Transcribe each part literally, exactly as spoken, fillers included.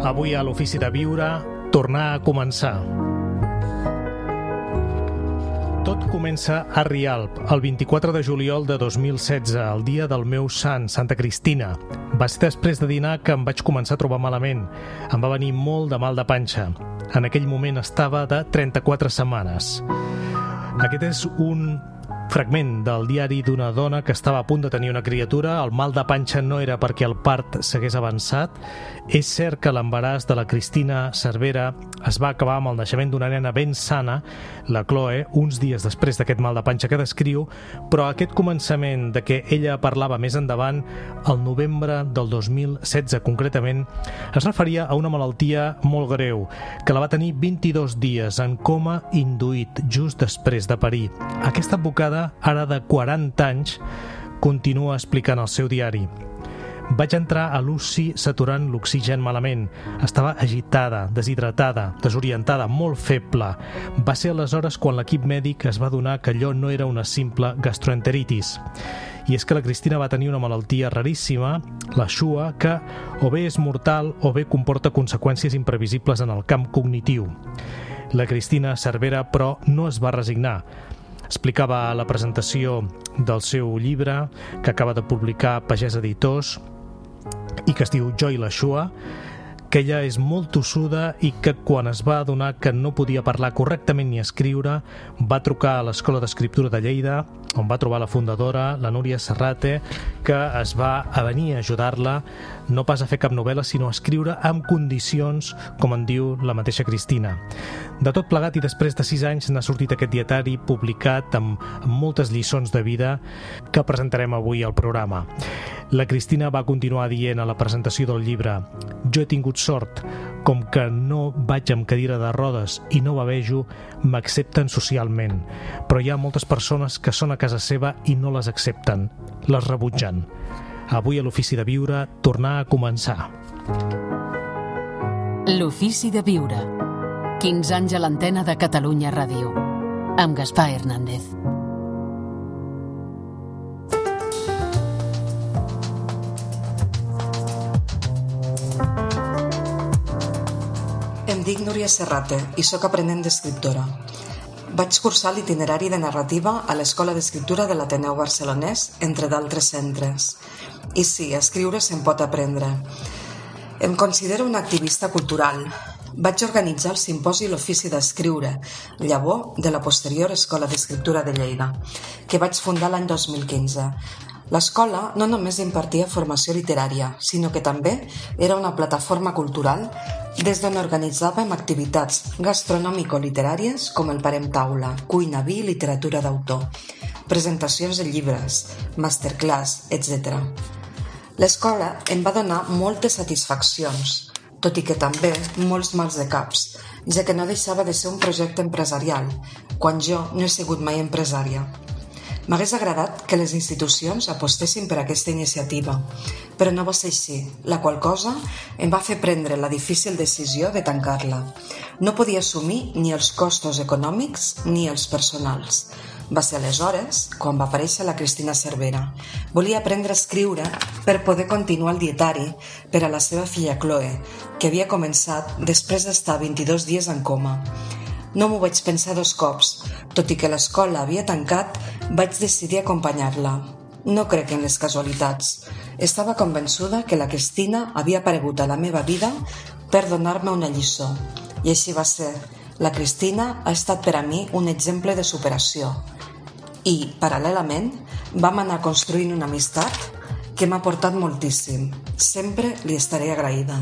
Avui a l'Ofici de Viure, tornar a començar. Tot comença a Rialp, el vint-i-quatre de juliol de dos mil setze, el dia del meu sant, Santa Cristina. Va ser després de dinar que em vaig començar a trobar malament. Em va venir molt de mal de panxa. En aquell moment estava de trenta-quatre setmanes. Aquest és un fragment del diari d'una dona que estava a punt de tenir una criatura. El mal de panxa no era perquè el part s'hagués avançat. És cert que l'embaràs de la Cristina Cervera es va acabar amb el naixement d'una nena ben sana, la Chloe, uns dies després d'aquest mal de panxa que descriu, però aquest començament de què ella parlava més endavant, el novembre del dos mil setze concretament, es referia a una malaltia molt greu, que la va tenir vint-i-dos dies en coma induït just després de parir. Aquesta advocada, ara de quaranta anys, continua explicant al seu diari: vaig entrar a l'U C I saturant l'oxigen malament. Estava agitada, deshidratada, desorientada, molt feble. Va ser aleshores quan l'equip mèdic es va adonar que allò no era una simple gastroenteritis. I és que la Cristina va tenir una malaltia raríssima, la X U A, que o bé és mortal o bé comporta conseqüències imprevisibles en el camp cognitiu. La Cristina Cervera, però, no es va resignar. Explicava a la presentació del seu llibre, que acaba de publicar Pagès Editors, i que es diu Jo i la X U A, que ella és molt tossuda i que quan es va adonar que no podia parlar correctament ni escriure, va trucar a l'Escola d'Escriptura de Lleida, on va trobar la fundadora, la Núria Serrate, que es va a venir a ajudar-la, no pas a fer cap novel·la, sinó a escriure amb condicions, com en diu la mateixa Cristina. De tot plegat, i després de sis anys, n'ha sortit aquest dietari publicat amb, amb moltes lliçons de vida que presentarem avui al programa. La Cristina va continuar dient a la presentació del llibre: jo he tingut sort, com que no vaig amb cadira de rodes i no bavejo, m'accepten socialment. Però hi ha moltes persones que són a casa seva i no les accepten, les rebutgen. Avui a l'Ofici de Viure, tornar a començar. L'Ofici de Viure. quinze anys a l'antena de Catalunya Ràdio. Amb Gaspar Hernández. Em dic Núria Serrate i sóc aprenent d'escriptora. Vaig cursar l'itinerari de narrativa a l'Escola d'Escriptura de l'Ateneu Barcelonès, entre d'altres centres. I sí, a escriure se'n pot aprendre. Em considero una activista cultural. Vaig organitzar el simposi L'Ofici d'Escriure, llavor de la posterior Escola d'Escriptura de Lleida, que vaig fundar l'any dos mil quinze. L'escola no només impartia formació literària, sinó que també era una plataforma cultural des d'on organitzàvem activitats gastronòmico-literàries com el Parem Taula, cuina, vi i literatura d'autor, presentacions de llibres, masterclass, etcètera. L'escola em va donar moltes satisfaccions, tot i que també molts mals de caps, ja que no deixava de ser un projecte empresarial, quan jo no he sigut mai empresària. M'hagués agradat que les institucions apostessin per aquesta iniciativa, però no va ser així, la qual cosa em va fer prendre la difícil decisió de tancar-la. No podia assumir ni els costos econòmics ni els personals. Va ser aleshores quan va aparèixer la Cristina Cervera. Volia aprendre a escriure per poder continuar el dietari per a la seva filla Chloe, que havia començat després d'estar vint-i-dos dies en coma. No m'ho vaig pensar dos cops. Tot i que l'escola havia tancat, vaig decidir acompanyar-la. No crec en les casualitats. Estava convençuda que la Cristina havia aparegut a la meva vida per donar-me una lliçó. I així va ser. La Cristina ha estat per a mi un exemple de superació. I, paral·lelament, vam anar construint una amistat que m'ha portat moltíssim. Sempre li estaré agraïda.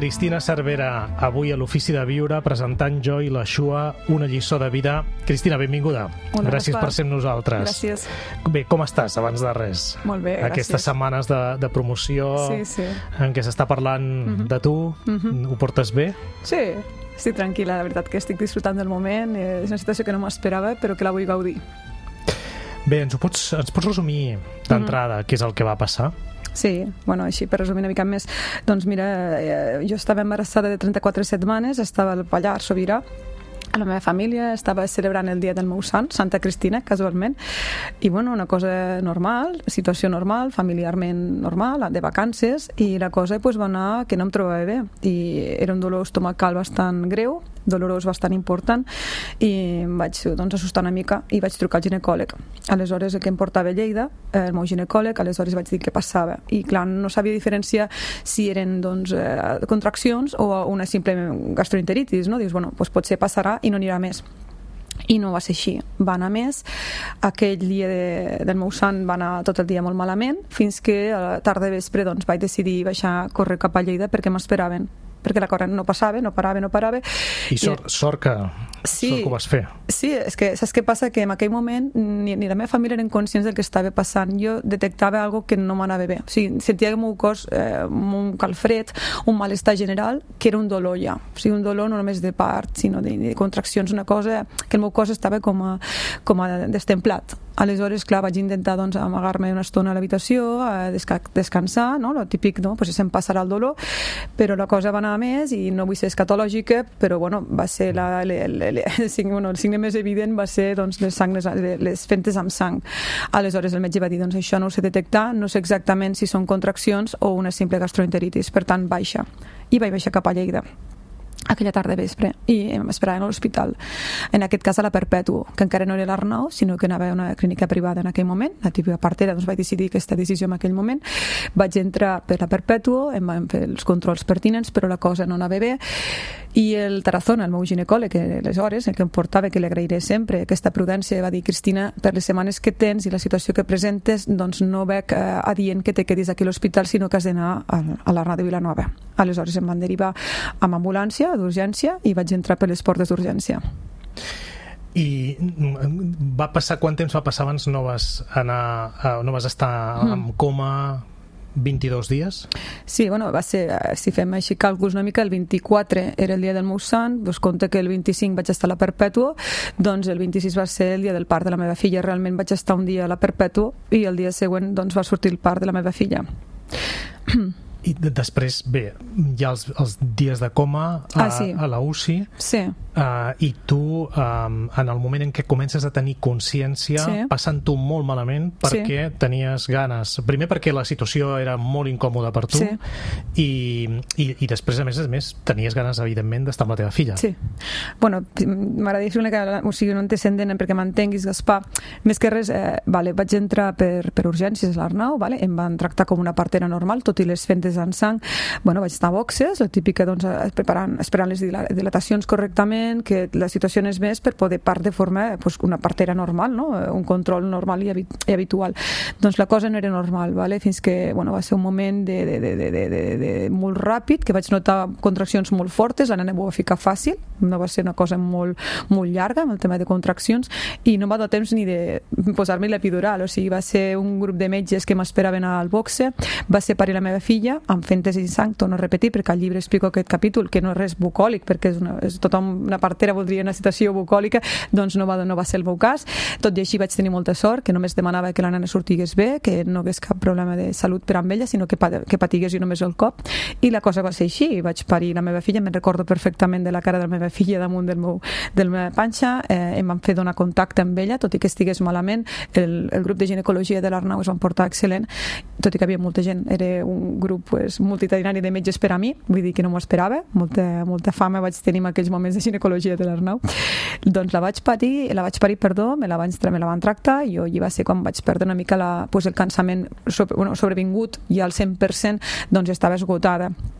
Cristina Cervera, avui a l'Ofici de Viure, presentant Jo i la Xua, una lliçó de vida. Cristina, benvinguda. Hola, gràcies Gaspar. per ser amb nosaltres. Gràcies. Bé, com estàs, abans de res? Molt bé, gràcies. Aquestes setmanes de, de promoció sí, sí. en què s'està parlant uh-huh. de tu, uh-huh. ho portes bé? Sí, estic tranquil·la, la veritat que estic disfrutant del moment. És una situació que no m'esperava, però que la vull gaudir. Bé, ens, ho pots, ens pots resumir d'entrada uh-huh. què és el que va passar? Sí, bueno, així per resumir una mica més, doncs mira, eh, jo estava embarassada de trenta-quatre setmanes, estava al Pallars Sobirà, a la meva família, estava celebrant el dia del meu sant, Santa Cristina, casualment, i bueno, una cosa normal, situació normal, familiarment normal, de vacances, i la cosa pues, va anar que no em trobava bé, i era un dolor estomacal bastant greu, dolorós bastant important, i em vaig doncs, assustar una mica i vaig trucar al ginecòleg. Aleshores, el que em portava a Lleida, el meu ginecòleg, aleshores vaig dir què passava, i clar, no sabia diferenciar si eren doncs, eh, contraccions o una simple gastroenteritis, no? Dius, bueno, doncs potser passarà i no anirà més. I no va ser així, va anar més. Aquell dia de, del meu sant va anar tot el dia molt malament, fins que a la tarda de vespre doncs, vaig decidir baixar a córrer cap a Lleida perquè m'esperaven, perquè la cosa no passava, no parava, no parava. I sort, I... sort, que, sí, sort que ho vas fer. Sí, és que saps què passa? Que en aquell moment ni, ni la meva família eren conscients del que estava passant. Jo detectava algo que no m'anava bé. O sigui, sentia que el meu cos, eh, un calfred, un malestar general, que era un dolor ja. O sigui, un dolor no només de part, sinó de, de contraccions, una cosa que el meu cos estava com a, com a destemplat. Aleshores, clar, vaig intentar doncs, amagar-me una estona a l'habitació, a desca descansar, no? Lo típic, no? Pues se'm passarà el dolor, però la cosa va anar a més i no vull ser escatològica, però bueno, va ser la, le, le, le, el, signe, bueno, el signe més evident va ser doncs, les, sang, les, les fentes amb sang. Aleshores el metge va dir, doncs això no ho sé detectar, no sé exactament si són contraccions o una simple gastroenteritis, per tant baixa. I vaig baixar cap a Lleida aquella tarda vespre i m'esperaven a l'hospital, en aquest cas a la Perpètua, que encara no era l'Arnau, sinó que anava a una clínica privada en aquell moment. La típica partera, doncs vaig decidir aquesta decisió en aquell moment. Vaig entrar per la Perpètua, em van fer els controls pertinents, però la cosa no anava bé, i el Tarazona, el meu ginecòleg, que aleshores, el que em portava, que li agrairé sempre aquesta prudència, va dir, Cristina, per les setmanes que tens i la situació que presentes, doncs no veig eh, adient que te quedis aquí a l'hospital, sinó que has d'anar a, a l'Arnau de Vilanova. Aleshores em van derivar amb ambulància d'urgència i vaig entrar per les portes d'urgència. I va passar, quant temps va passar abans no vas anar, no vas estar mm. en coma vint-i-dos dies? Sí, bueno, va ser, si fem així càlculs una mica, el vint-i-quatre era el dia del meu sant, doncs compte que el vint-i-cinc vaig estar a la Perpètua, doncs el vint-i-sis va ser el dia del part de la meva filla. Realment vaig estar un dia a la Perpètua i el dia següent doncs, va sortir el part de la meva filla. I després, bé, hi ha els, els dies de coma a, ah, sí. a la U C I, sí. uh, i tu, um, en el moment en què comences a tenir consciència, sí. passant-ho molt malament perquè sí. tenies ganes, primer perquè la situació era molt incòmoda per tu, sí. i, i, i després, a més a més, tenies ganes, evidentment, d'estar amb la teva filla. Sí. Bueno, m'agradaria fer una cosa, o sigui, un antecedent perquè m'entenguis, Gaspar. Més que res, eh, vale, vaig entrar per, per urgències a l'Arnau, vale? Em van tractar com una partera normal, tot i les fentes en sang. Bueno, vaig estar a boxes, la típica, doncs, preparant, esperant les dilatacions correctament, que la situació és més per poder part de forma pues, una partera normal, no? Un control normal i, habit i habitual. Doncs la cosa no era normal, vale? Fins que bueno, va ser un moment de, de, de, de, de, de, de molt ràpid, que vaig notar contraccions molt fortes, la nena m'ho va ficar fàcil, no va ser una cosa molt, molt llarga amb el tema de contraccions, i no va dar temps ni de posar-me l'epidural, o sigui, va ser un grup de metges que m'esperaven al boxe, va ser parir la meva filla amb fentes i sang, torno a repetir, perquè al llibre explico aquest capítol, que no és res bucòlic, perquè és una, és tothom, una partera voldria una situació bucòlica, doncs no va, no va ser el meu cas. Tot i així vaig tenir molta sort, que només demanava que la nena sortigués bé, que no hagués cap problema de salut per amb ella, sinó que, que patigués jo només el cop, i la cosa va ser així. Vaig parir la meva filla, me'n recordo perfectament de la cara de la meva filla damunt del meu, del meva panxa, eh, em van fer donar contacte amb ella, tot i que estigués malament. El, el grup de ginecologia de l'Arnau es van portar excel·lent, tot i que havia molta gent, era un grup pues, multitudinari de metges per a mi, vull dir que no m'ho esperava, molta, molta fama vaig tenir en aquells moments de ginecologia de l'Arnau. Doncs la vaig patir, la vaig parir, perdó, me la van, me la van tractar, i jo hi va ser quan vaig perdre una mica la, pues, el cansament sobre, bueno, sobrevingut, i al cent per cent doncs estava esgotada.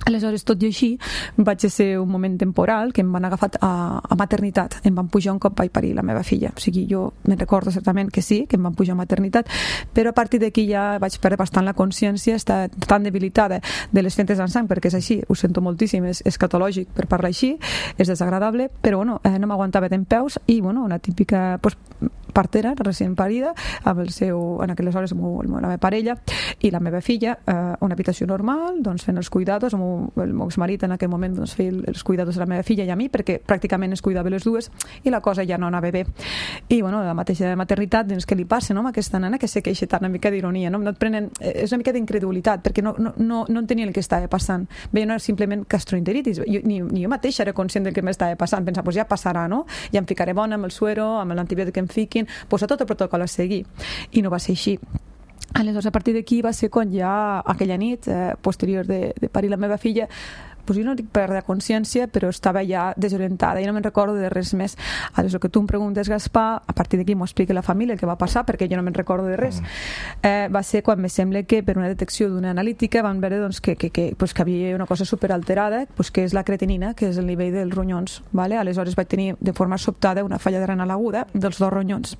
Aleshores, tot i així, vaig ser un moment temporal que em van agafar a, a maternitat. Em van pujar un cop vaig parir la meva filla. O sigui, jo me'n recordo certament que sí, que em van pujar a maternitat, però a partir d'aquí ja vaig perdre bastant la consciència, està tan debilitada de les fentes en sang, perquè és així, ho sento moltíssim, és escatològic per parlar així, és desagradable, però bueno, eh, no m'aguantava d'en peus i, bueno, una típica pues, partera, recient parida, amb el seu, en aquelles hores, amb la meva parella i la meva filla, eh, una habitació normal, doncs fent els cuidados, amb el meu exmarit en aquell moment doncs, feia els cuidados de la meva filla i a mi, perquè pràcticament es cuidava les dues i la cosa ja no anava bé. I, bueno, la mateixa maternitat, doncs, què li passa, no?, amb aquesta nena que se queixa tant, una mica d'ironia, no? No et prenen, és una mica d'incredulitat, perquè no, no, no, no entenia el que estava passant. Bé, no era simplement gastroenteritis, jo, ni, ni jo mateixa era conscient del que m'estava passant, pensava, pues ja passarà, no? Ja em ficaré bona amb el suero, amb l'antibiòtic que em fiquin, pues a tot el protocol a seguir. I no va ser així. Aleshores, a partir d'aquí va ser quan ja aquella nit, eh, posterior de, de parir la meva filla, pues jo no dic perdre consciència, però estava ja desorientada i no me'n recordo de res més. Aleshores, que tu em preguntes, Gaspar, a partir d'aquí m'ho explica la família el que va passar, perquè jo no me'n recordo de res. Eh, va ser quan me sembla que per una detecció d'una analítica van veure doncs, que, que, que, pues, que havia una cosa superalterada, pues, que és la creatinina, que és el nivell dels ronyons. Vale? Aleshores vaig tenir de forma sobtada una falla renal aguda dels dos ronyons.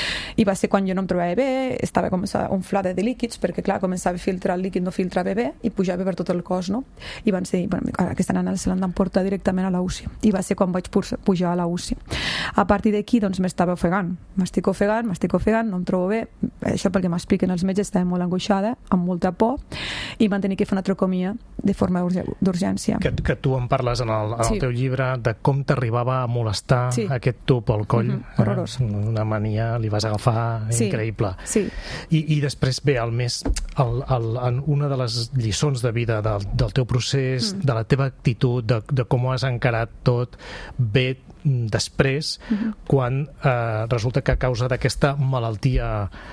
I va ser quan jo no em trobava bé, estava començant unflada de líquids, perquè clar, començava a filtrar el líquid, no filtrava bé, i pujava per tot el cos, no? I van ser, bueno, aquesta nena se l'han d'emportar directament a la U C I i va ser quan vaig pujar a la U C I. A partir d'aquí doncs m'estava ofegant, m'estic ofegant, m'estic ofegant, no em trobo bé, això perquè m'expliquen els metges, estava molt angoixada, amb molta por, i van tenir que fer una tracomia de forma d'urgència. Que, que tu en parles en el, en el sí. teu llibre de com t'arribava a molestar sí. aquest tub al coll. Mm-hmm. Horrorós. Eh? Una mania, li vas agafar sí. increïble. Sí. I, I després ve el més, el, el, en una de les lliçons de vida del, del teu procés, mm. de la teva actitud, de, de com ho has encarat tot, ve després, mm-hmm. quan eh, resulta que a causa d'aquesta malaltia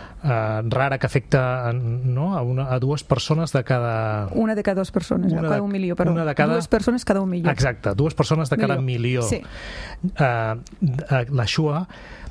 eh, rara que afecta no, a, una, a dues persones de cada... Una de cada dues persones, una cada de, un milió, però una de cada... dues persones cada un milió. Exacte, dues persones de cada milió. Sí. Eh, la Xua,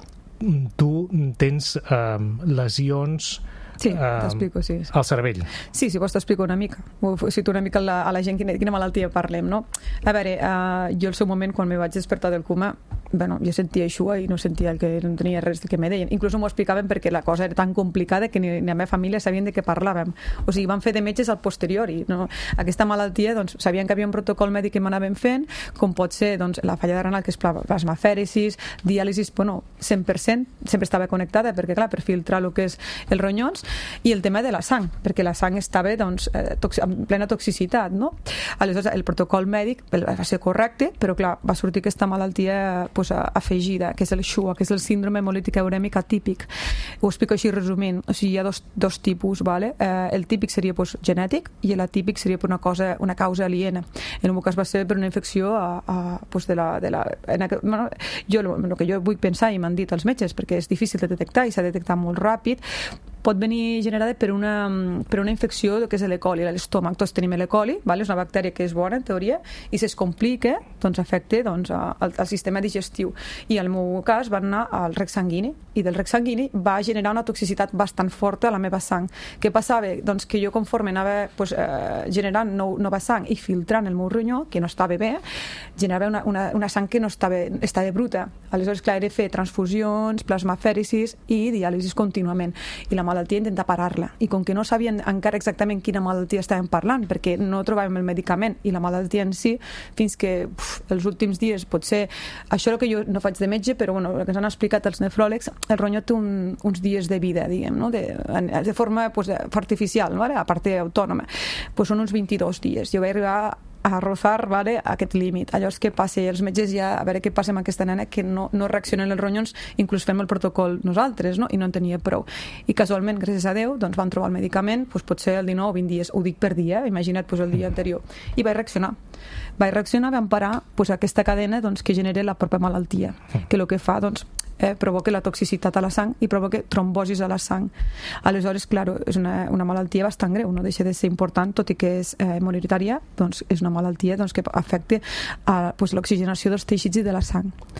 tu tens eh, lesions... Sí, t'explico, sí. Al cervell. Sí, si vols t'explico una mica. Ho cito una mica a la, a la gent quina, quina malaltia parlem, no? A veure, uh, jo al seu moment, quan me vaig despertar del coma, bueno, jo sentia això i no sentia el que no tenia res que me deien. Inclús m'ho explicaven perquè la cosa era tan complicada que ni, ni la meva família sabien de què parlàvem. O sigui, van fer de metges al posteriori. No? Aquesta malaltia, doncs, sabien que havia un protocol mèdic que m'anaven fent, com pot ser doncs, la falla renal, que és plasmafèresis, diàlisis, bueno, cent per cent, sempre estava connectada, perquè, clar, per filtrar el que és els ronyons, i el tema de la sang, perquè la sang estava doncs, eh, toxi- en plena toxicitat, no? Aleshores, el protocol mèdic va ser correcte, però clar, va sortir aquesta malaltia pues, afegida, que és el X U A, que és el síndrome hemolític urèmic atípic. Ho explico així resumint. O sigui, hi ha dos, dos tipus, vale? Eh, el típic seria pues, genètic i l'atípic seria per una, cosa, una causa aliena. En el meu cas va ser per una infecció a, a, pues, de la... De la en aquel, bueno, jo, el que jo vull pensar, i m'han dit els metges, perquè és difícil de detectar i s'ha detectat molt ràpid, pot venir generada per una, per una infecció que és l'E. coli, a l'estómac. Tots tenim l'E. coli, vale? És una bactèria que és bona, en teoria, i si es complica, doncs afecta doncs, al, al sistema digestiu. I al meu cas va anar al rec sanguini, i del rec sanguini va generar una toxicitat bastant forta a la meva sang. Què passava? Doncs que jo, conforme anava pues, eh, generant nou, nova sang i filtrant el meu ronyó, que no estava bé, generava una, una, una sang que no estava, estava bruta. Aleshores, clar, era fer transfusions, plasmafèresis i diàlisis contínuament. I la malaltia intentar parar-la, i com que no sabien encara exactament quina malaltia estàvem parlant, perquè no trobàvem el medicament i la malaltia en si, fins que uf, els últims dies, potser això és el que jo no faig de metge, però bueno, el que ens han explicat els nefròlegs, el ronyó té un, uns dies de vida, diguem, no? de, de forma pues, artificial, no? a part autònoma, pues són uns vint-i-dos dies. Jo vaig arribar a rozar, vale, aquest límit. Allò és que passa, els metges ja, a veure què passa amb aquesta nena, que no, no reaccionen els ronyons, inclús fem el protocol nosaltres, no? I no en tenia prou. I casualment, gràcies a Déu, doncs van trobar el medicament, doncs potser el dinou o vint dies, ho dic per dia, imagina't doncs, el dia anterior. I vaig reaccionar. Vaig reaccionar, vam parar doncs, aquesta cadena doncs, que genera la pròpia malaltia, que el que fa, doncs, Eh, provoca la toxicitat a la sang i provoca trombosis a la sang. Aleshores, clar, és una, una malaltia bastant greu, no deixa de ser important, tot i que és eh, hereditària, doncs és una malaltia doncs, que afecta a, pues, l'oxigenació dels teixits i de la sang.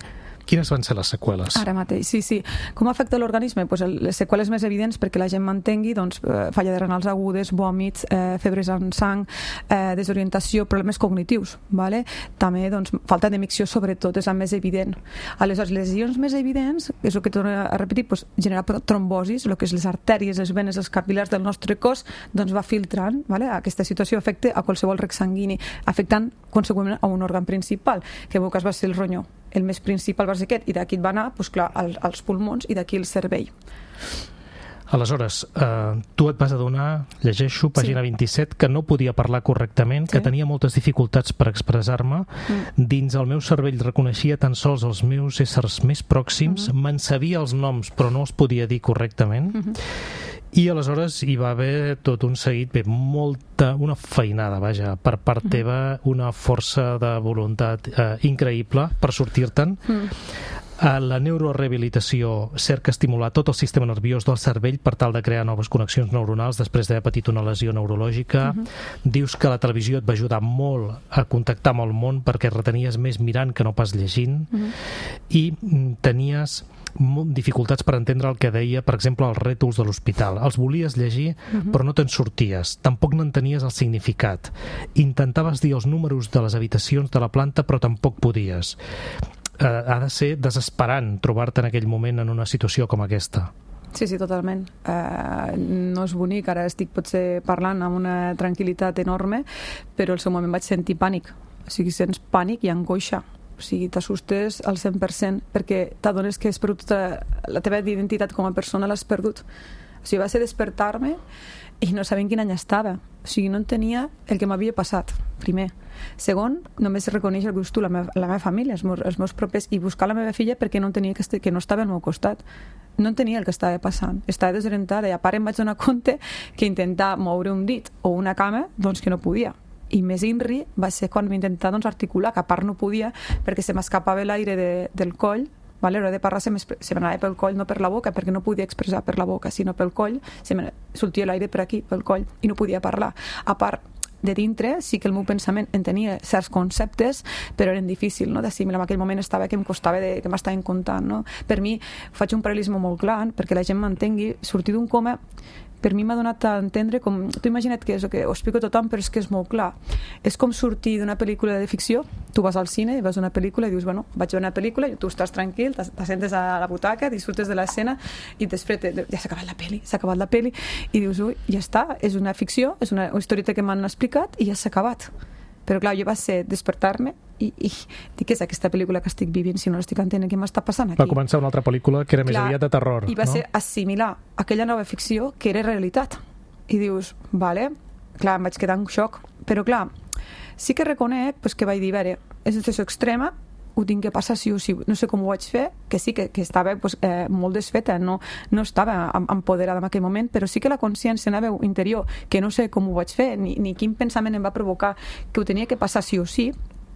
quines van ser les seqüeles? Ara mateix, sí, sí. Com afecta l'organisme? Pues les seqüeles més evidents perquè la gent mantengui doncs, falla de renals agudes, vòmits, eh, febres en sang, eh, desorientació, problemes cognitius. Vale? També doncs, falta de micció, sobretot, és la més evident. Aleshores, les lesions més evidents, és el que torno a repetir, doncs, generar trombosis, el que és les artèries, les venes, els capil·lars del nostre cos, doncs va filtrant. Vale? Aquesta situació afecta a qualsevol rec sanguini, afectant conseqüentment a un òrgan principal, que en el meu cas va ser el ronyó. El més principal va ser aquest, i d'aquí et va anar, doncs clar, als pulmons i d'aquí el cervell. Aleshores, eh, tu et vas adonar, llegeixo, pàgina sí. vint-i-set, que no podia parlar correctament, sí. que tenia moltes dificultats per expressar-me. Mm. Dins el meu cervell reconeixia tan sols els meus éssers més pròxims, mm-hmm. me'n sabia els noms, però no els podia dir correctament. Mm-hmm. I aleshores hi va haver tot un seguit, bé, molta, una feinada, vaja, per part mm-hmm. teva, una força de voluntat eh, increïble per sortir-te'n. Mm. La neurorehabilitació cerca estimular tot el sistema nerviós del cervell per tal de crear noves connexions neuronals després d'haver patit una lesió neurològica. Uh-huh. Dius que la televisió et va ajudar molt a contactar amb el món perquè retenies més mirant que no pas llegint. Uh-huh. I tenies dificultats per entendre el que deia, per exemple, els rètols de l'hospital. Els volies llegir, uh-huh. però no te'n sorties. Tampoc n'entenies el significat. Intentaves dir els números de les habitacions de la planta, però tampoc podies. Uh, ha de ser desesperant trobar-te en aquell moment en una situació com aquesta. Sí, sí, totalment. Uh, no és bonic, ara estic potser parlant amb una tranquil·litat enorme, però al seu moment vaig sentir pànic. O sigui, sents pànic i angoixa. O sigui, t'assustes al cent per cent perquè t'adones que has perdut tota la teva identitat com a persona, l'has perdut. O sigui, va ser despertar-me i no sabent quin any estava. O sigui, no entenia el que m'havia passat, primer. Segon, només reconeix el que dius tu, la meva, la meva família, els meus, els meus propers, i buscar la meva filla perquè no entenia que, este, que no estava al meu costat. No entenia el que estava passant. Estava desorientada i a part em vaig donar compte que intentar moure un dit o una cama, doncs que no podia. I més inri va ser quan m'intentava doncs, articular, que a part no podia perquè se m'escapava l'aire de, del coll. Vale, a l'hora de parlar se m'anava pel coll, no per la boca, perquè no podia expressar per la boca, sinó pel coll, se me sortia l'aire per aquí, pel coll, i no podia parlar. A part, de dintre, sí que el meu pensament entenia certs conceptes, però eren difícils, no? D'assimilar. En aquell moment estava que em costava, de, que m'estaven contant, no? Per mi, faig un paral·lelisme molt clar, perquè la gent m'entengui, sortir d'un coma, per mi m'ha donat a entendre com... Tu imagina't que és el que ho explico a tothom, però és que és molt clar. És com sortir d'una pel·lícula de ficció, tu vas al cine i veus una pel·lícula i dius, bueno, vaig a una pel·lícula i tu estàs tranquil, t'assentes a la butaca, disfrutes de l'escena i després ja s'ha acabat la pel·li, s'ha acabat la pel·li i dius, ui, ja està, és una ficció, és una historieta que m'han explicat i ja s'ha acabat. Però clar, jo va ser despertar-me i, i dic, què és aquesta pel·lícula que estic vivint si no l'estic entenent? Què m'està passant aquí? Va començar una altra pel·lícula que era clar, més aviat de terror. I va no? ser assimilar aquella nova ficció que era realitat. I dius, vale, clar, em vaig quedar en xoc. Però clar, sí que reconec pues, que vaig dir, a veure, és una situació extrema, ho tinc que passar sí o sí. No sé com ho vaig fer, que sí que, que estava pues, eh, molt desfeta, no, no estava empoderada en aquell moment, però sí que la consciència anava interior, que no sé com ho vaig fer, ni, ni quin pensament em va provocar que ho tenia que passar sí o sí.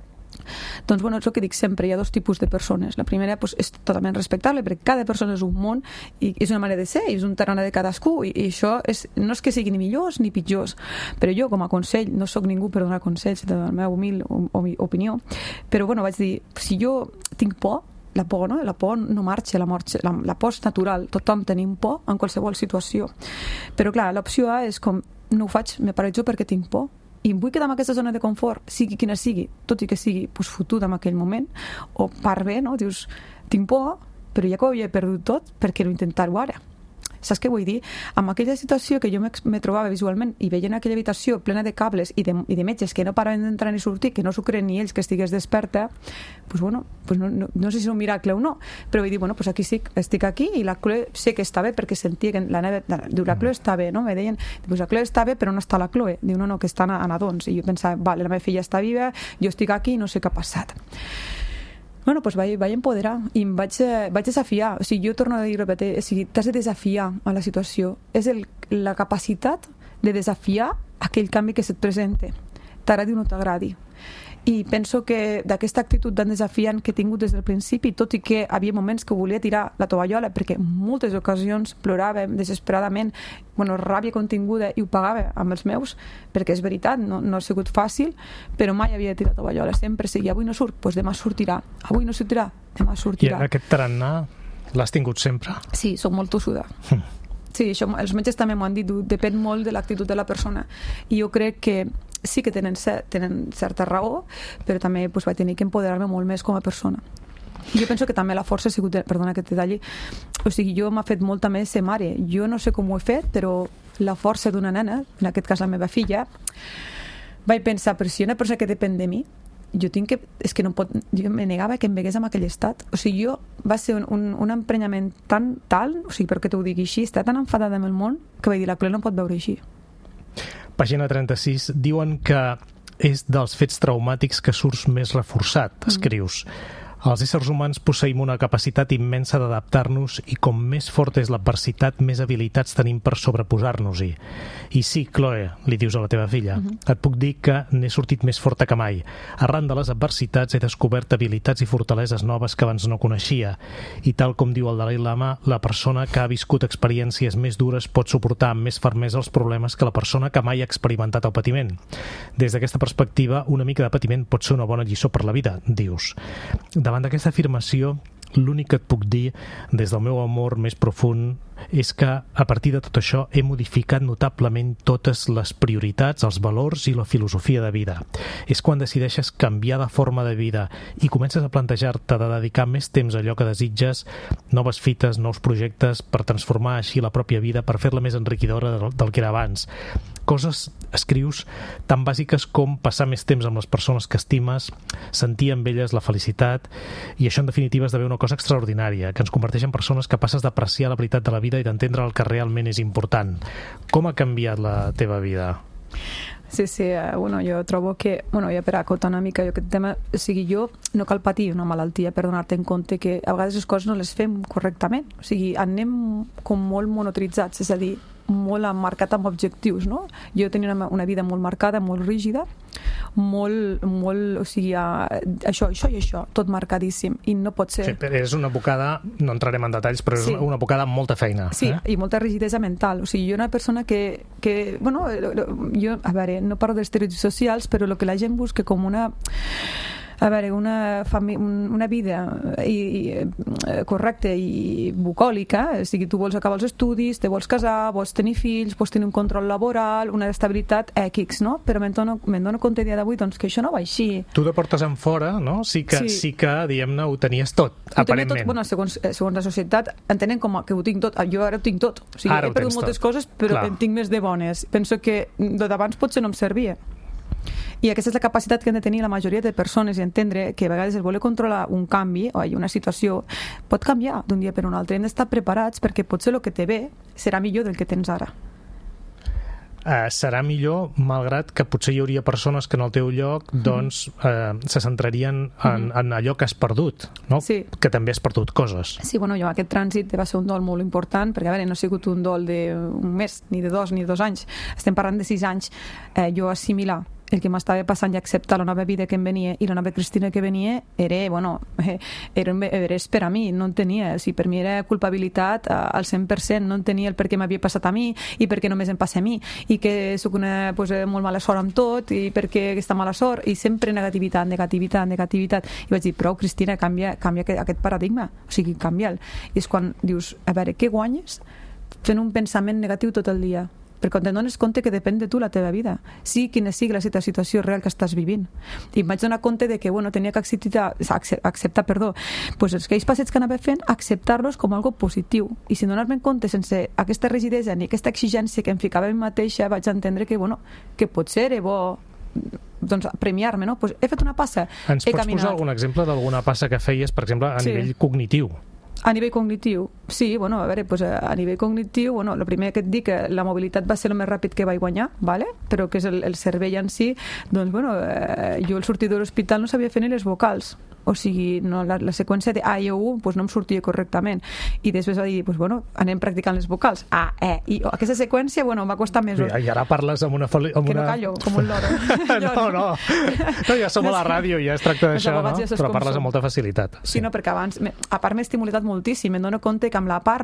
Doncs bueno, és el que dic sempre, hi ha dos tipus de persones. La primera pues, és totalment respectable perquè cada persona és un món i és una manera de ser, és un terreny de cadascú i, i això és, no és que siguin ni millors ni pitjors, però jo com a consell no sóc ningú per donar consells de la meva humil opinió, però bueno, vaig dir, si jo tinc por, la por, no? La por no marxa, la, marxa, la, la por és natural, tothom tenim por en qualsevol situació, però clar, l'opció A és com, no ho faig, me paralitzo perquè tinc por i em vull quedar en aquesta zona de confort, sigui quina sigui, tot i que sigui pues, fotuda en aquell moment, o part bé, no? Dius, tinc por, però ja que ho havia perdut tot, per què no intentar-ho ara? Saps què vull dir? Amb aquella situació que jo me trobava visualment i veient aquella habitació plena de cables i de, i de metges que no paraven d'entrar ni sortir, que no s'ho creen ni ells que estigués desperta, pues bueno, pues no, no, no sé si és un miracle o no, però vull dir, bueno, pues aquí sí, estic aquí i la Chloe sé que està bé perquè sentia que la neva, diu, la Chloe està bé, no? Me deien, pues la Chloe està bé però no està la Chloe, diu, no, no, que està a nadons, i jo pensava, vale, la meva filla està viva, jo estic aquí i no sé què ha passat. Bueno, doncs vaig, vaig empoderar i em vaig, vaig desafiar. O sigui, jo torno a dir, repetir, o sigui, t'has de desafiar a la situació. És el, la capacitat de desafiar aquell canvi que se't presenta. T'agradi o no t'agradi. I penso que d'aquesta actitud tan desafiant que he tingut des del principi, tot i que hi havia moments que volia tirar la tovallola, perquè en moltes ocasions plorava desesperadament, bueno, ràbia continguda, i ho pagava amb els meus, perquè és veritat, no, no ha sigut fàcil, però mai havia tirat tovallola, sempre seguia, avui no surt, doncs demà sortirà, avui no sortirà, demà sortirà. I aquest tarannà l'has tingut sempre? Sí, soc molt tossuda. Mm. Sí, això, els metges també m'ho han dit, depèn molt de l'actitud de la persona. I jo crec que sí que tenen, tenen certa raó, però també pues, vaig tenir que empoderar-me molt més com a persona. Jo penso que també la força ha sigut, perdona que te talli, o sigui, jo m'ha fet molt també ser mare. Jo no sé com ho he fet, però la força d'una nena, en aquest cas la meva filla, vaig pensar, però si hi ha una persona que depèn de mi, jo tinc que, és que no pot, jo me negava que em vegués en aquell estat, o sigui, jo va ser un, un, un emprenyament tan tal, o sigui, perquè t'ho digui així, està tan enfadada amb el món que vaig dir, la Clé no pot veure així. Pàgina trenta-sis, diuen que és dels fets traumàtics que surts més reforçat, escrius. Mm. Els éssers humans posseïm una capacitat immensa d'adaptar-nos i com més forta és l'adversitat, més habilitats tenim per sobreposar-nos-hi. I sí, Chloe, li dius a la teva filla, uh-huh. et puc dir que n'he sortit més forta que mai. Arran de les adversitats he descobert habilitats i fortaleses noves que abans no coneixia. I tal com diu el Dalai Lama, la persona que ha viscut experiències més dures pot suportar amb més fermesa els problemes que la persona que mai ha experimentat el patiment. Des d'aquesta perspectiva, una mica de patiment pot ser una bona lliçó per la vida, dius. Davant d'aquesta afirmació, l'únic que et puc dir des del meu amor més profund és que a partir de tot això he modificat notablement totes les prioritats, els valors i la filosofia de vida. És quan decideixes canviar de forma de vida i comences a plantejar-te de dedicar més temps a allò que desitges, noves fites, nous projectes, per transformar així la pròpia vida, per fer-la més enriquidora del, del que era abans. Coses, escrius, tan bàsiques com passar més temps amb les persones que estimes, sentir amb elles la felicitat, i això en definitiva esdevé una cosa extraordinària, que ens converteix en persones capaces d'apreciar la veritat de la vida i d'entendre el que realment és important. Com ha canviat la teva vida? Sí, sí, eh, bueno, jo trobo que, bueno, ja per acotar una mica, jo aquest tema, o sigui, jo no cal patir una malaltia per donar-te en compte que a vegades les coses no les fem correctament, o sigui, anem com molt monotritzats, és a dir, molt marcat amb objectius, no? Jo tenia una, una vida molt marcada, molt rígida, molt, molt, o sigui, això, això i això, tot marcadíssim, i no pot ser... Sí, però és una bocada, no entrarem en detalls, però és sí. una bocada amb molta feina. Sí, eh? I molta rigidesa mental, o sigui, jo una persona que, que bueno, jo, a veure, no parlo d'estereotips socials, però el que la gent busca com una... a veure, una, una vida i, i, correcta i bucòlica, o sigui, tu vols acabar els estudis, te vols casar, vols tenir fills, vols tenir un control laboral, una estabilitat X, no? Però me'n dono, me'n dono compte a dia d'avui doncs, que això no va així. Tu de portes en fora, no? Sí que, sí. sí que diguem-ne, ho tenies tot, ho aparentment. Tot, bueno, segons, segons la societat entenen com que ho tinc tot. Jo ara ho tinc tot. O sigui, ara he perdut moltes tot. coses, però Clar. en tinc més de bones. Penso que de d'abans potser no em servia. I aquesta és la capacitat que han de tenir la majoria de persones i entendre que a vegades el voler controlar un canvi o una situació pot canviar d'un dia per un altre. Hem d'estar preparats perquè potser el que te ve serà millor del que tens ara. Uh, serà millor, malgrat que potser hi hauria persones que en el teu lloc doncs, uh, se centrarien en, en allò que has perdut, no? Sí. Que també has perdut coses. Sí, bueno, jo aquest trànsit va ser un dol molt important, perquè a veure, no ha sigut un dol d'un mes, ni de dos, ni de dos anys. Estem parlant de sis anys. Eh, jo assimilar el que m'estava passant i acceptar la nova vida que em venia i la nova Cristina que venia era, bueno, era, era per a mi, no en tenia, o sigui, per mi era culpabilitat al cent per cent, no en tenia el per què m'havia passat a mi i per què només em passa a mi i que soc una pues, molt mala sort amb tot i per què aquesta mala sort i sempre negativitat, negativitat, negativitat i vaig dir, prou Cristina, canvia, canvia aquest paradigma, o sigui, canvia'l. I és quan dius, a veure, què guanyes fent un pensament negatiu tot el dia? Perquè quan dones compte que depèn de tu la teva vida, sí quina sigui la situació real que estàs vivint. I em vaig donar compte de que, bueno, tenia que acceptar, acceptar perdó, pues els aquells passets que anava fent, acceptar-los com algo positiu. I sin donar-me compte, sense aquesta rigidesa ni aquesta exigència que em ficava a mi mateixa, vaig entendre que, bueno, que potser era bo doncs premiar-me, no? Pues he fet una passa, Ens he pots caminat. posar algun exemple d'alguna passa que feies, per exemple, a sí. nivell cognitiu? A nivell cognitiu, sí, bueno, a veure, pues a nivell cognitiu, bueno, el primer que et dic, que la mobilitat va ser el més ràpid que vaig guanyar, ¿vale? Però que és el, el cervell en si, doncs, bueno, eh, jo al sortir de l'hospital no sabia fer ni les vocals, o sigui, no, la, la seqüència de A i U pues, no em sortia correctament, i després va dir, pues, bueno, anem practicant les vocals, A, E, I, O. Aquesta seqüència, bueno, em va costar mesos. I ara parles amb una... Amb que una... no callo, com un loro. no, no, no, ja som a la ràdio, ja es tracta d'això, no? Però parles amb molta facilitat. Sí, sí no, perquè abans, a part m'he estimulat moltíssim, em dono compte que amb la parla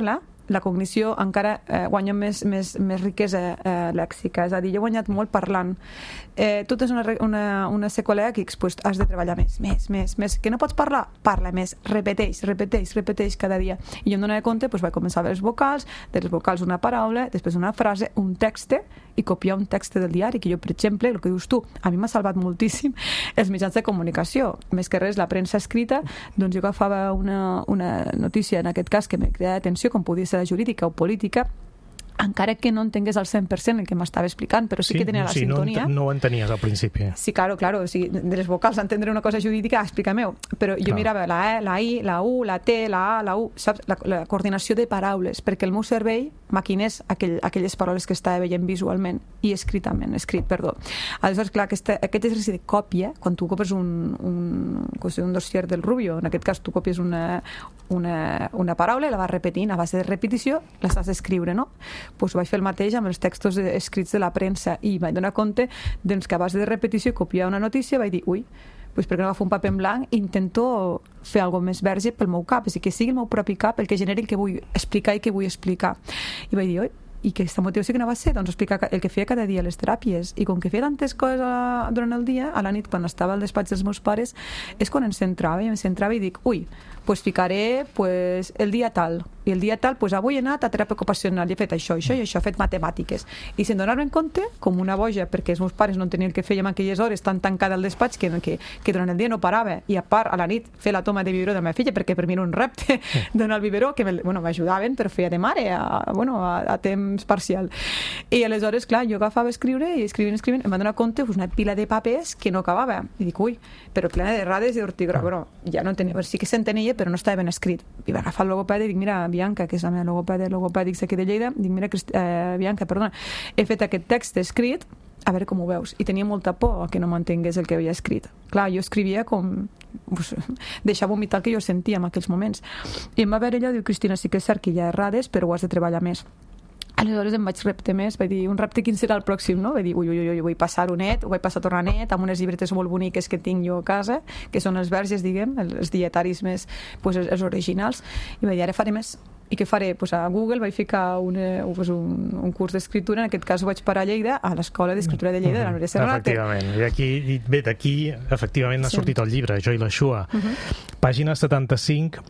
la cognició encara eh, guanya més, més, més riquesa eh, lèxica, és a dir, jo he guanyat molt parlant. Eh, tu tens una, una, una seqüela X, pues has de treballar més, més, més, més. Que no pots parlar? Parla més, repeteix, repeteix, repeteix cada dia. I jo em donava compte, pues, vaig començar a veure les vocals, de les vocals una paraula, després una frase, un text, i copiar un text del diari, que jo, per exemple, el que dius tu, a mi m'ha salvat moltíssim els mitjans de comunicació. Més que res, la premsa escrita, doncs jo agafava una, una notícia, en aquest cas, que me crea atenció, com podia ser la jurídica o política, encara que no entengués al cent per cent el que m'estava explicant, però sí, sí que tenia la sí, sintonia. No, no ho entenies al principi. Sí, claro, claro. O sigui, de les vocals, entendre una cosa jurídica, explica-m'ho. Però jo Clar. mirava la E, la I, la U, la T, la A, la U, saps? La, la coordinació de paraules, perquè el meu cervell maquinés aquell, aquelles paraules que estava veient visualment i escritament, escrit, perdó. Aleshores, clar, aquesta, aquest exercici de còpia, quan tu copies un, un, un dossier del Rubio, en aquest cas tu copies una, una, una paraula i la vas repetint, a base de repetició la has d'escriure, no? Pues vaig fer el mateix amb els textos escrits de la premsa i vaig donar compte doncs, que a base de repetició i copiar una notícia vaig dir, ui, pues perquè no agafo un paper en blanc i intento fer alguna més verge pel meu cap, és a dir, que sigui el meu propi cap el que generi el que vull explicar i que vull explicar. I vaig dir, oi, i que aquesta motivació que no va ser doncs explicar el que feia cada dia a les teràpies, i com que feia tantes coses durant el dia, a la nit quan estava al despatx dels meus pares és quan em centrava i em centrava i dic, ui, pues ficaré pues, el dia tal, i el dia tal, pues avui he anat a teràpia ocupacional i he fet això, això i això, he fet matemàtiques, i se'n donaven compte com una boja, perquè els meus pares no tenien el que fèiem aquelles hores tan tancada al despatx que, que, que durant el dia no parava, i a part a la nit fer la toma de biberó de la meva filla, perquè per mi era un repte donar el biberó, que bueno, m'ajudaven però feia de mare a, bueno, a, a temps parcial, i aleshores clar, jo agafava a escriure i escrivint, escrivint em va donar compte pues, una pila de papers que no acabava, i dic, ui, però plena de rades i d'ortigrafia, bueno, ja no tenia, sí que s'entenia però no estava ben escrit, i va agafar el logopèdia i dic, mira, Bianca, que és la meva logopèdia logopèdics aquí de Lleida, dic, mira, eh, Bianca, perdona, he fet aquest text escrit, a veure com ho veus, i tenia molta por que no m'entengués el que havia escrit. Clar, jo escrivia com pues, deixava vomitar el que jo sentia en aquells moments, i em va veure allò, diu, Cristina, sí que és cert que hi ha errades, però ho has de treballar més. Aleshores em vaig repte més, vaig dir, un repte quin serà el pròxim, no? Vaig dir, ui, ui, ui, vull passar-ho net, ho vaig passar a tornar net, amb unes llibretes molt boniques que tinc jo a casa, que són els verges, diguem, els dietaris més, pues, els originals, i vaig dir, ara faré més. I què faré? Pues a Google vaig ficar una, pues un, un curs d'escriptura, en aquest cas ho vaig parar a Lleida, a l'Escola d'Escriptura de Lleida, de la Núria Serrat. Efectivament, i aquí, i bé, d'aquí efectivament n'ha sí. sortit el llibre, Jo i la Xua. Uh -huh. Pàgina setanta-cinc.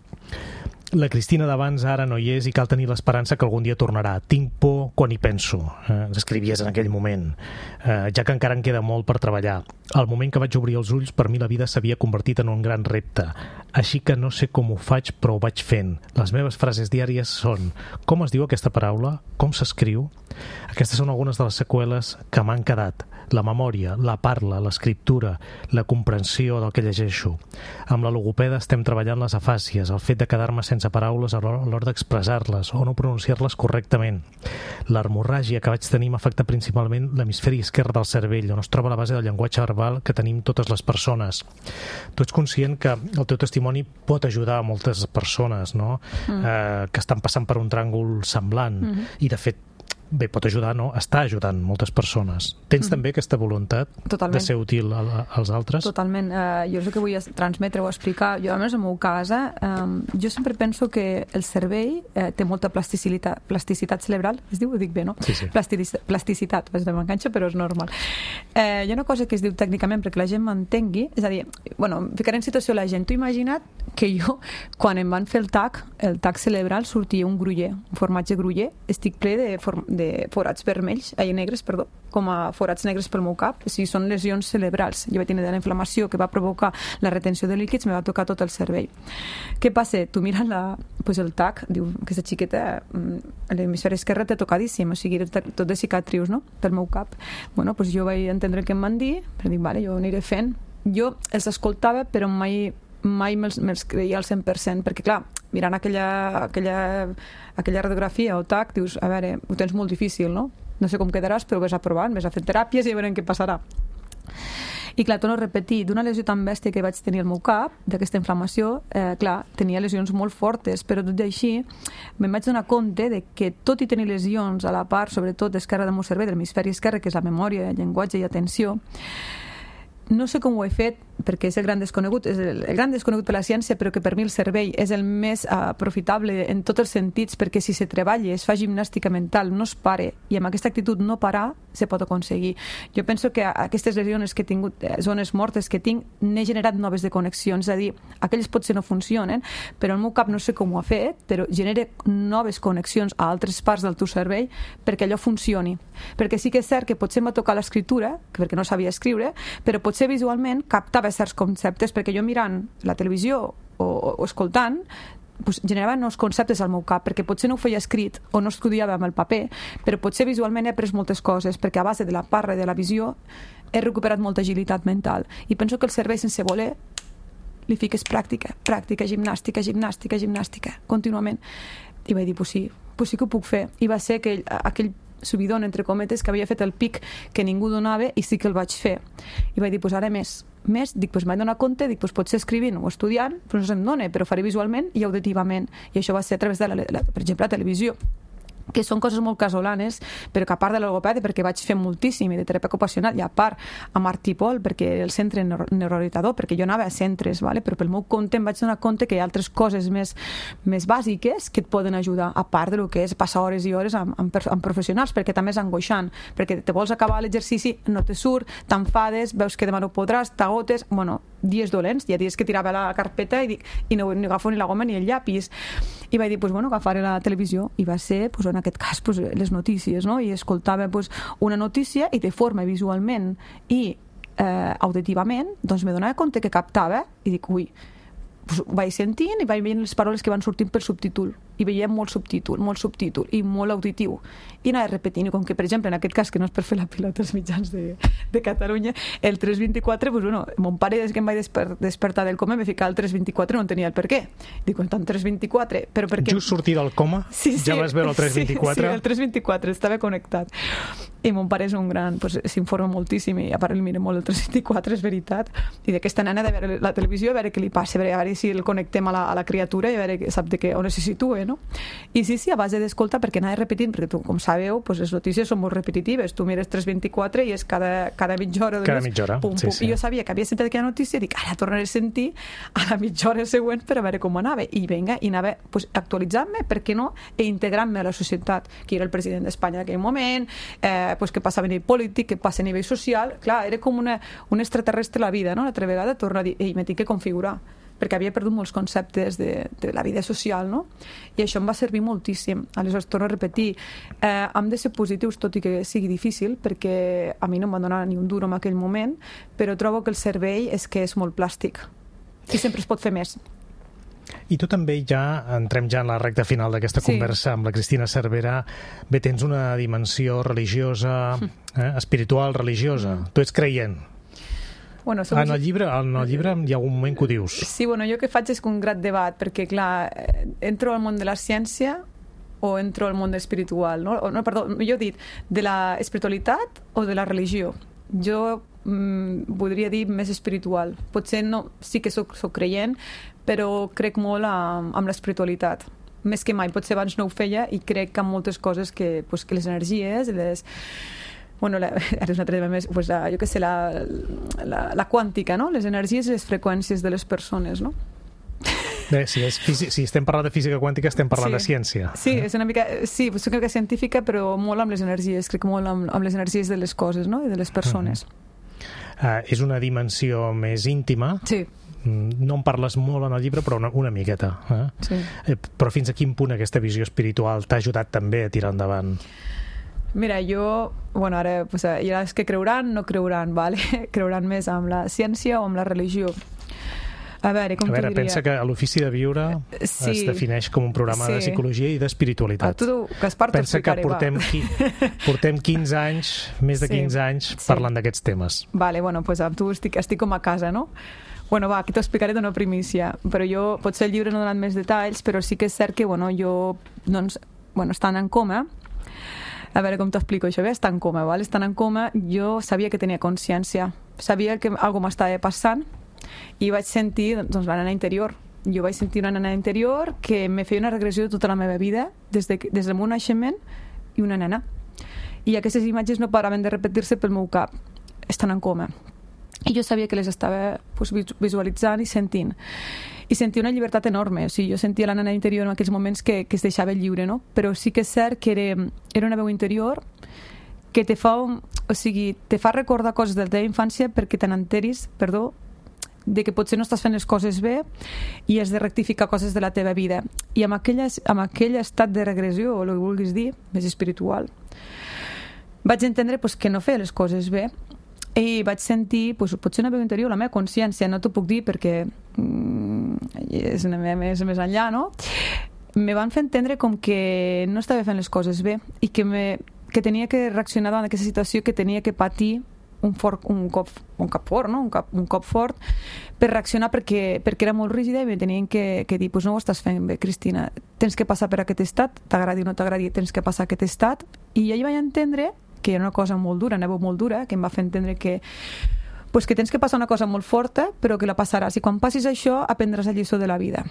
La Cristina d'abans ara no hi és i cal tenir l'esperança que algun dia tornarà. Tinc por quan hi penso. Eh, escrivies en aquell moment. Eh, ja que encara en queda molt per treballar. Al moment que vaig obrir els ulls, per mi la vida s'havia convertit en un gran repte. Així que no sé com ho faig, però ho vaig fent. Les meves frases diàries són: com es diu aquesta paraula? Com s'escriu? Aquestes són algunes de les seqüeles que m'han quedat. La memòria, la parla, l'escriptura, la comprensió del que llegeixo. Amb la logopeda estem treballant les afàsies, el fet de quedar-me sense paraules a l'hora d'expressar-les o no pronunciar-les correctament. L'hemorràgia que vaig tenir m'afecta principalment l'hemisferi esquerre del cervell, on es troba la base del llenguatge verbal que tenim totes les persones. Tu ets conscient que el teu testimoni pot ajudar a moltes persones, no? Mm. Eh, que estan passant per un tràngol semblant, mm-hmm. i de fet bé, pot ajudar, no? Està ajudant moltes persones. Tens mm. també aquesta voluntat Totalment. de ser útil a la, als altres? Totalment. Uh, jo és el que vull transmetre o explicar. Jo, a més, en el meu cas, um, jo sempre penso que el cervell uh, té molta plasticitat, plasticitat cerebral. Es diu? Ho dic bé, no? Sí, sí. Plasticitat, plasticitat. És de m'enganxa, però és normal. Uh, hi ha una cosa que es diu tècnicament perquè la gent m'entengui, és a dir, bueno, ficaré en situació la gent. Tu imagina't que jo, quan em van fer el tac, el tac cerebral, sortia un gruyer, un formatge gruyer, estic ple de, form de forats vermells, ai, negres, perdó, com a forats negres pel meu cap, o sigui, són lesions cerebrals. Jo vaig tenir de la inflamació que va provocar la retenció de líquids, me va tocar tot el cervell. Què passa? Tu mires la, pues el tac, diu, aquesta xiqueta, l'hemisferi esquerre té tocadíssim, o sigui, tot de cicatrius, no?, pel meu cap. Bueno, pues jo vaig entendre el que em van dir, però dic, vale, jo ho aniré fent. Jo els escoltava, però mai mai me'ls me creia al cent per cent, perquè clar, mirant aquella, aquella, aquella radiografia o tac, dius, a veure, ho tens molt difícil, no? No sé com quedaràs, però ho ves aprovant, ves a fer teràpies i veurem què passarà. I clar, torno a repetir, d'una lesió tan bèstia que vaig tenir al meu cap, d'aquesta inflamació, eh, clar, tenia lesions molt fortes, però tot i així me'n vaig donar compte de que tot i tenir lesions a la part, sobretot d'esquerra del meu cervell, de l'hemisferi esquerre, que és la memòria, el llenguatge i atenció, no sé com ho he fet, perquè és el gran desconegut, és el, el gran desconegut per la ciència, però que per mi el cervell és el més uh, profitable en tots els sentits, perquè si se treballa, es fa gimnàstica mental, no es pare, i amb aquesta actitud no parar, se pot aconseguir. Jo penso que aquestes lesions que he tingut, zones mortes que tinc, n'he generat noves de connexions, és a dir, aquelles potser no funcionen, però el meu cap no sé com ho ha fet, però genera noves connexions a altres parts del teu cervell perquè allò funcioni. Perquè sí que és cert que potser em va tocar l'escriptura, perquè no sabia escriure, però potser visualment captava certs conceptes, perquè jo mirant la televisió o, o escoltant pues, generava nous conceptes al meu cap, perquè potser no ho feia escrit o no estudiava amb el paper, però potser visualment he après moltes coses, perquè a base de la parla i de la visió he recuperat molta agilitat mental. I penso que el cervell, sense voler, li fiques pràctica, pràctica, gimnàstica, gimnàstica, gimnàstica, contínuament. I vaig dir, pues sí, pues sí que ho puc fer. I va ser aquell, aquell subidon, entre cometes, que havia fet el pic que ningú donava i sí que el vaig fer. I vaig dir, pues ara més, més, dic, pues m'he donat compte, dic, pues potser escrivint o estudiant, però no se'm dona, però faré visualment i auditivament. I això va ser a través de, la, la, per exemple, la televisió, que són coses molt casolanes, però que a part de la logopèdia, perquè vaig fer moltíssim, i de teràpia ocupacional, i a part amb Artipol, perquè el centre neuro neuroorientador, perquè jo anava a centres, vale? Però pel meu compte em vaig donar compte que hi ha altres coses més, més bàsiques que et poden ajudar, a part de lo que és passar hores i hores amb, amb, amb professionals, perquè també és angoixant, perquè te vols acabar l'exercici, no te surt, t'enfades, veus que demà no podràs, t'agotes, bueno, dies dolents, hi ha dies que tirava la carpeta i, dic, i no, no agafo ni la goma ni el llapis. I vaig dir, pues, bueno, agafaré la televisió, i va ser, pues, en aquest cas, pues, les notícies, no? I escoltava pues, una notícia i de forma visualment i eh, auditivament, doncs me donava compte que captava i dic, ui, pues, vaig sentint i vaig veient les paraules que van sortint per subtítol i veiem molt subtítol, molt subtítol i molt auditiu. I anava repetint, i com que, per exemple, en aquest cas, que no és per fer la pilota als mitjans de, de Catalunya, el tres vint-i-quatre, pues, bueno, mon pare, des que em vaig desper despertar del coma, me ficava el tres vint-i-quatre, no entenia el per què. Dic, tant tres vint-i-quatre, però perquè... Just sortir del coma, sí, sí, ja vas veure el tres vint-i-quatre? Sí, sí, el tres vint-i-quatre, estava connectat. I mon pare és un gran, pues, s'informa moltíssim, i a part el mira molt el tres vint-i-quatre, és veritat. I d'aquesta nena de veure la televisió, a veure què li passa, a veure si el connectem a la, a la criatura i a veure sap de què, on se situa, no? I sí, sí, a base d'escoltar, perquè anava repetint, perquè tu, com sabeu, pues, les notícies són molt repetitives. Tu mires tres vint-i-quatre i és cada, cada mitja hora. Cada mitja hora, pum, sí, pum. sí. I jo sabia que havia sentit aquella notícia i dic, ara tornaré a sentir a la mitja hora següent per a veure com anava. I vinga, i anava pues, actualitzant-me, per què no, i integrant-me a la societat, que era el president d'Espanya en aquell moment, eh, pues, què passa a nivell polític, què passa a nivell social. Clar, era com una, un extraterrestre la vida, no? L'altra vegada torno a dir, ei, m'he de configurar, perquè havia perdut molts conceptes de, de la vida social, no? I això em va servir moltíssim. Aleshores, torno a repetir, eh, hem de ser positius, tot i que sigui difícil, perquè a mi no em va donar ni un duro en aquell moment, però trobo que el cervell és que és molt plàstic i sempre es pot fer més. I tu també ja, entrem ja en la recta final d'aquesta sí. conversa amb la Cristina Cervera, bé, tens una dimensió religiosa, eh, espiritual, religiosa. Mm. Tu ets creient. Bueno, som... en, el llibre, en el llibre hi ha un moment que ho dius. Sí, bueno, jo el que faig és un gran debat, perquè, clar, entro al món de la ciència o entro al món espiritual, no? O, no, perdó, jo he dit, de la espiritualitat o de la religió. Jo mm, voldria dir més espiritual. Potser no, sí que soc, soc creient, però crec molt amb, amb l'espiritualitat. Més que mai, potser abans no ho feia i crec que en moltes coses que, pues, que les energies, les... Bueno, la, ara és una altra més, pues la, jo què sé, la, la, la quàntica, no? Les energies i les freqüències de les persones, no? Bé, si, és físic, si estem parlant de física quàntica, estem parlant sí. de ciència. Sí, és una mica, sí, soc una mica científica, però molt amb les energies, crec molt amb, amb les energies de les coses, no? I de les persones. Uh-huh. uh, és una dimensió més íntima. Sí. No en parles molt en el llibre, però una, una miqueta. Eh? Sí. Eh, però fins a quin punt aquesta visió espiritual t'ha ajudat també a tirar endavant? Mira, jo, bueno, ara, pues, hi ha els que creuran, no creuran, vale? Creuran més amb la ciència o amb la religió. A veure, com a veure, t'ho diria? pensa que l'Ofici de Viure sí. es defineix com un programa sí. de psicologia i d'espiritualitat. Ah, tu, Gaspar, pensa que portem, qui, portem quinze anys, més de quinze sí. anys, parlant sí. d'aquests temes. Vale, bueno, pues amb tu estic, estic com a casa, no? Bueno, va, aquí t'ho explicaré d'una primícia, però jo, potser el llibre no ha donat més detalls, però sí que és cert que, bueno, jo, doncs, bueno, estant en coma, a veure com t'explico això, bé, estant en coma, val? Estant en coma, jo sabia que tenia consciència, sabia que alguna cosa m'estava passant i vaig sentir, doncs, la nena interior. Jo vaig sentir una nena interior que me feia una regressió de tota la meva vida, des, de, des del meu naixement, i una nena. I aquestes imatges no paraven de repetir-se pel meu cap, estant en coma. i jo sabia que les estava pues, visualitzant i sentint. I sentia una llibertat enorme. O sigui, jo sentia la nena interior en aquells moments que, que es deixava lliure, no? Però sí que és cert que era, era una veu interior que te fa, o sigui, te fa recordar coses de la teva infància perquè te n'enteris, perdó, de que potser no estàs fent les coses bé i has de rectificar coses de la teva vida. I amb, aquelles, amb aquell estat de regressió, o el que vulguis dir, més espiritual, vaig entendre pues, que no feia les coses bé i vaig sentir, pues, potser una veu interior, la meva consciència, no t'ho puc dir perquè mm, és una meva més, més enllà, no? Me van fer entendre com que no estava fent les coses bé i que, me, que tenia que reaccionar davant d'aquesta situació, que tenia que patir un, fort, un, cop, un cop fort, no? un, cop, un cop fort per reaccionar perquè, perquè era molt rígida i me tenien que, que dir, pues no ho estàs fent bé, Cristina, tens que passar per aquest estat, t'agradi o no t'agradi, tens que passar aquest estat. I ahir vaig entendre que era una cosa molt dura, una veu molt dura, que em va fer entendre que, pues que tens que passar una cosa molt forta, però que la passaràs. I quan passis això, aprendràs la lliçó de la vida.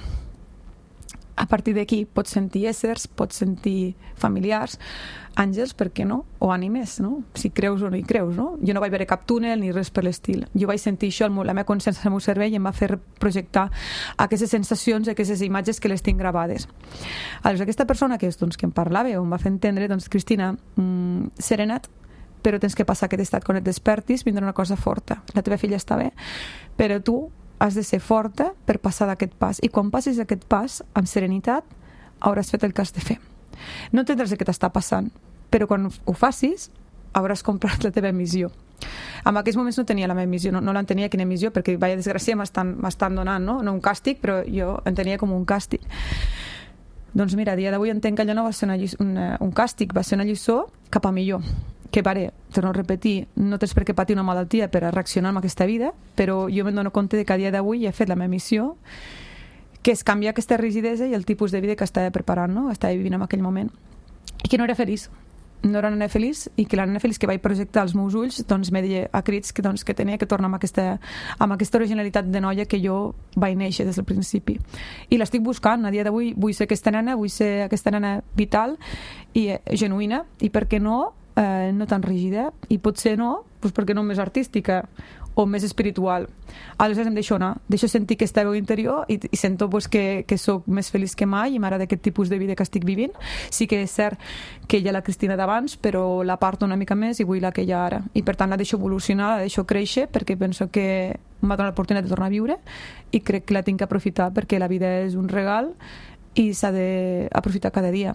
A partir d'aquí pots sentir éssers, pots sentir familiars, àngels, per què no? O ànimes, no? Si creus o no hi creus, no? Jo no vaig veure cap túnel ni res per l'estil. Jo vaig sentir això, la meva consciència al meu cervell i em va fer projectar aquestes sensacions, aquestes imatges que les tinc gravades. Aleshores, aquesta persona que, doncs, que em parlava o em va fer entendre, doncs, Cristina, mmm, serena't, però tens que passar aquest estat quan et despertis, vindrà una cosa forta. La teva filla està bé, però tu has de ser forta per passar d'aquest pas. I quan passis aquest pas, amb serenitat, hauràs fet el que has de fer. No entendràs el que t'està passant, però quan ho facis, hauràs comprat la teva missió. En aquells moments no tenia la meva missió, no, no l'entenia quina missió, perquè vaya desgràcia m'estan, m'estan donant, no? No un càstig, però jo entenia com un càstig. Doncs mira, a dia d'avui entenc que allò no va ser una, una, un càstig, va ser una lliçó cap a millor. Que, pare, torno a repetir, no tens per què patir una malaltia per a reaccionar amb aquesta vida, però jo me'n dono compte que a dia d'avui he fet la meva missió, que és canviar aquesta rigidesa i el tipus de vida que estava preparant, no? Estava vivint en aquell moment. I que no era feliç. No era una nena feliç i que la nena feliç que vaig projectar als meus ulls doncs me deia a crits que, doncs, que tenia que tornar amb aquesta, amb aquesta originalitat de noia que jo vaig néixer des del principi. I l'estic buscant. A dia d'avui vull ser aquesta nena, vull ser aquesta nena vital i eh, genuïna, i per què no Eh, no tan rígida, i potser no, doncs perquè no més artística o més espiritual. Aleshores em deixo anar, deixo sentir aquesta veu interior i, i sento pues, que, que sóc més feliç que mai i m'agrada aquest tipus de vida que estic vivint. Sí que és cert que hi ha la Cristina d'abans, però la parto una mica més i vull la que hi ha ara. I per tant la deixo evolucionar, la deixo créixer, perquè penso que m'ha donat l'oportunitat de tornar a viure i crec que la tinc que aprofitar perquè la vida és un regal i s'ha d'aprofitar cada dia.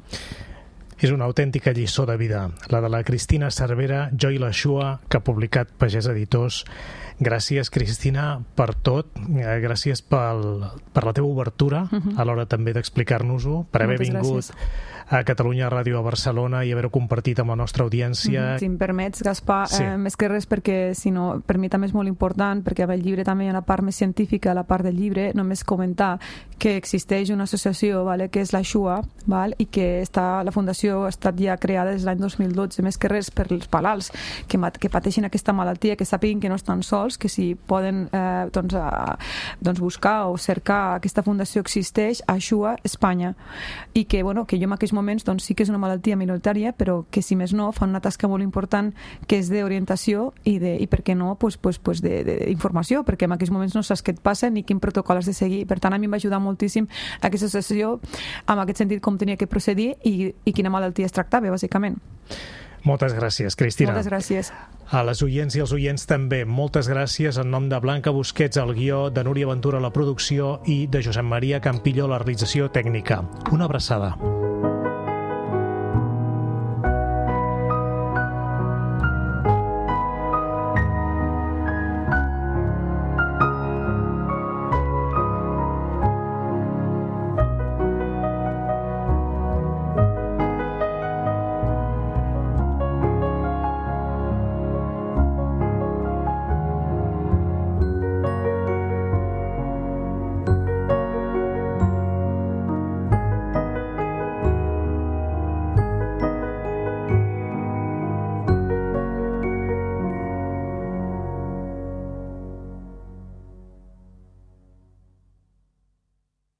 És una autèntica lliçó de vida, la de la Cristina Cervera, Jo i la Xua, que ha publicat Pagès Editors. Gràcies, Cristina, per tot. Gràcies pel, per la teva obertura, uh-huh. a l'hora també d'explicar-nos-ho, per haver Moltes vingut gràcies. a Catalunya Ràdio a Barcelona i haver-ho compartit amb la nostra audiència. Uh-huh. Si em permets, Gaspar, sí. eh, més que res perquè, si no, per mi també és molt important, perquè amb el llibre també hi ha la part més científica, la part del llibre, només comentar que existeix una associació, vale, que és la Xua, val, i que està, la fundació ha estat ja creada des de l'any dos mil dotze, més que res per els palals que, que pateixin aquesta malaltia, que sàpiguen que no estan sols, que si poden eh, doncs, a, doncs buscar o cercar aquesta fundació existeix a Xua Espanya, i que, bueno, que jo en aquells moments doncs, sí que és una malaltia minoritària, però que si més no fan una tasca molt important que és d'orientació i, de, i per què no pues, pues, pues d'informació, perquè en aquells moments no saps què et passa ni quin protocol has de seguir. Per tant, a mi em va ajudar moltíssim aquesta associació en aquest sentit com tenia que procedir i, i quina malaltia es tractava, bàsicament. Moltes gràcies, Cristina. Moltes gràcies. A les oients i els oients també, moltes gràcies en nom de Blanca Busquets al guió, de Núria Ventura a la producció i de Josep Maria Campillo a la realització tècnica. Una abraçada.